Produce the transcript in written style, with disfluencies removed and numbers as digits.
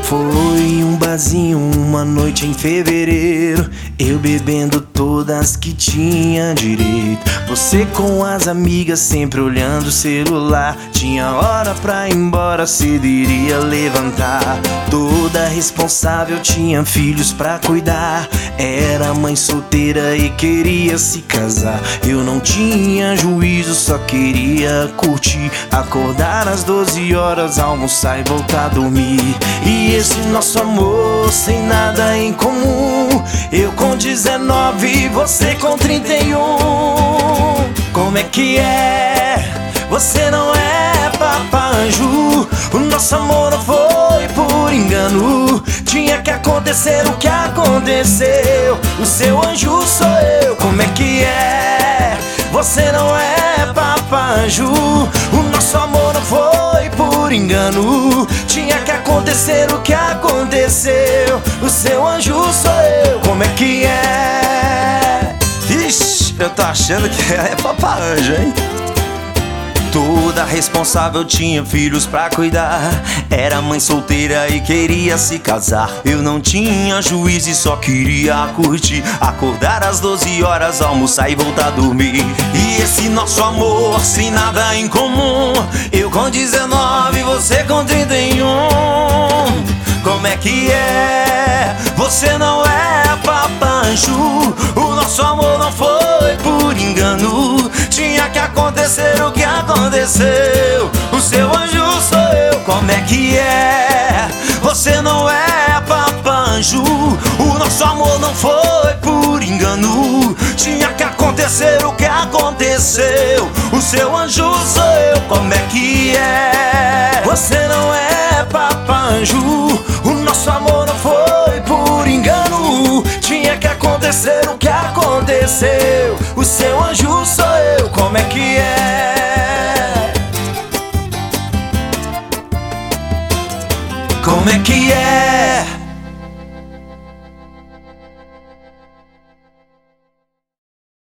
Foi um barzinho, uma noite em fevereiro, eu bebendo todas que tinha direito. Você com as amigas sempre olhando o celular. Tinha hora pra ir embora, cedo iria levantar. Toda responsável, tinha filhos pra cuidar. Era mãe solteira e queria se casar. Eu não tinha juízo, só queria curtir. Acordar às 12 horas, almoçar e voltar a dormir. E esse nosso amor sem nada em comum, eu com 19, você com 31. Como é que é? Você não é papanjo. O nosso amor não foi por engano. Tinha que acontecer o que aconteceu. O seu anjo sou eu. Como é que é? Você não é papanjo. O nosso amor não foi por engano. Tinha que acontecer o que aconteceu. O seu anjo sou eu. Como é que é? Ixi, eu tô achando que é papanjo, hein? Toda responsável, tinha filhos pra cuidar. Era mãe solteira e queria se casar. Eu não tinha juízo e só queria curtir. Acordar às 12 horas, almoçar e voltar a dormir. E esse nosso amor sem nada em comum, eu com 19, você com 31. Como é que é? Você não é papanjo. O nosso amor não foi por engano. Tinha que acontecer o que aconteceu. O seu anjo sou eu. Como é que é? Você não é papanjo. O nosso amor não foi por engano. Tinha que acontecer o que aconteceu. O seu anjo sou eu. Como é que é? Você não é papanjo. O nosso amor não foi por engano. Tinha que acontecer o que aconteceu. O seu anjo sou eu. Como é que é? Como é que é?